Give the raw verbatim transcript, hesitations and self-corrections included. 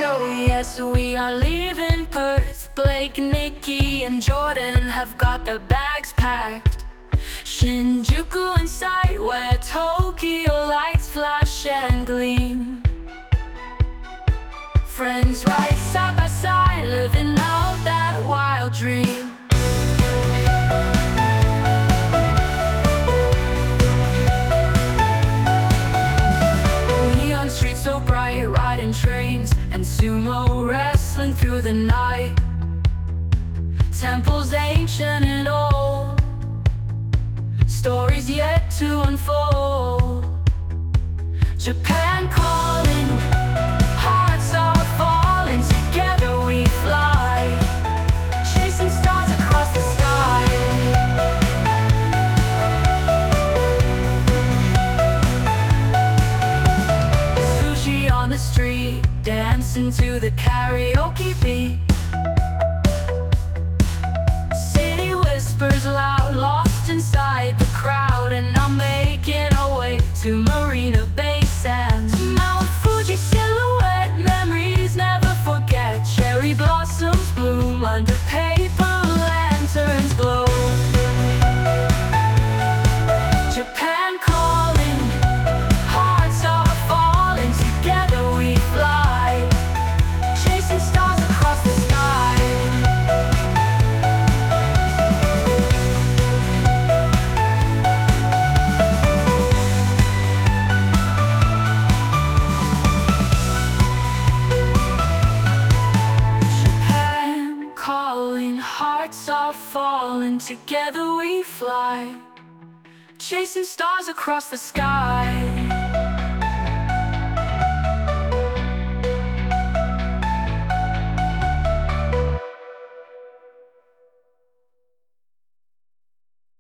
So yes, we are leaving Perth. Blake, Nikki, and Jordan have got their bags packed. Shinjuku in sight, where Tokyo lights flash and gleam. Friends right side by side, living out that wild dream. Neon streets so bright, riding trains and sumo wrestling through the night. Temples ancient and old, stories yet to unfold. Japan calling, hearts are falling, together we fly, chasing stars across the sky. Sushi on the street, dancing to the karaoke beat. City whispers loud, lost inside the crowd, and I'm making our way to Marina Bay Sands. Mount Fuji silhouette, memories never forget. Cherry blossoms bloom under paper lanterns glow. Japan calling, hearts are falling, together we fly, chasing stars across the sky. Japan calling, hearts are falling, together we fly, chasing stars across the sky.